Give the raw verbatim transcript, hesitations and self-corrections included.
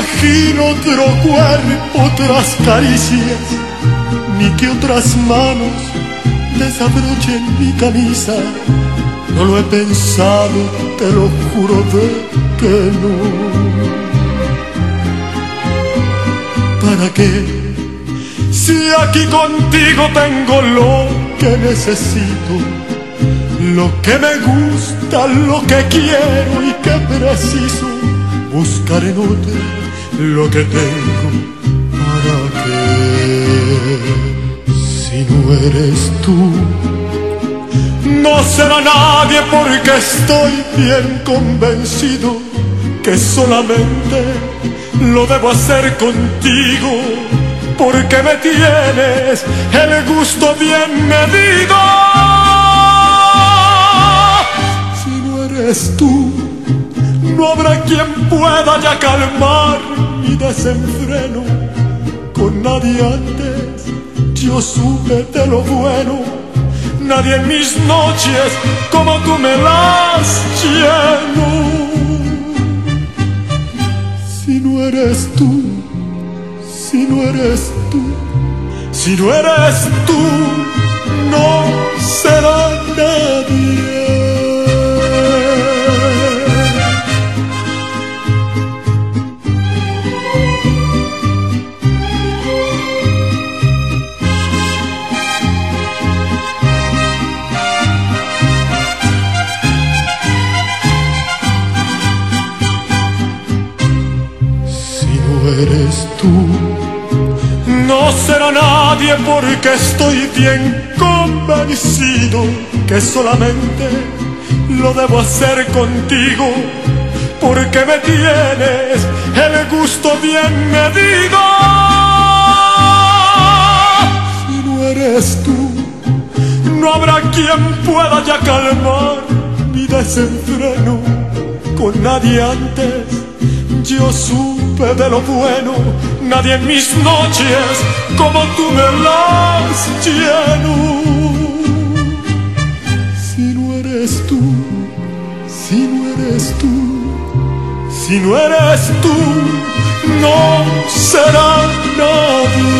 imagino otro cuerpo, otras caricias, ni que otras manos desabrochen mi camisa. No lo he pensado, te lo juro de que no. ¿Para qué? Si aquí contigo tengo lo que necesito, lo que me gusta, lo que quiero y que preciso. Buscar en otra lo que tengo. ¿Para qué? Si no eres tú, no será nadie, porque estoy bien convencido que solamente lo debo hacer contigo, porque me tienes el gusto bien medido. Si no eres tú, no habrá quien pueda ya calmar mi desenfreno. Con nadie antes yo supe de lo bueno, nadie en mis noches como tú me las lleno. Si no eres tú, si no eres tú, si no eres tú, no será nadie. Eres tú, no será nadie, porque estoy bien convencido que solamente lo debo hacer contigo, porque me tienes el gusto bien medido. Si no eres tú, no habrá quien pueda ya calmar mi desenfreno. Con nadie antes yo supe de lo bueno, nadie en mis noches como tú me las lleno. Si no eres tú, si no eres tú, si no eres tú, no será nadie.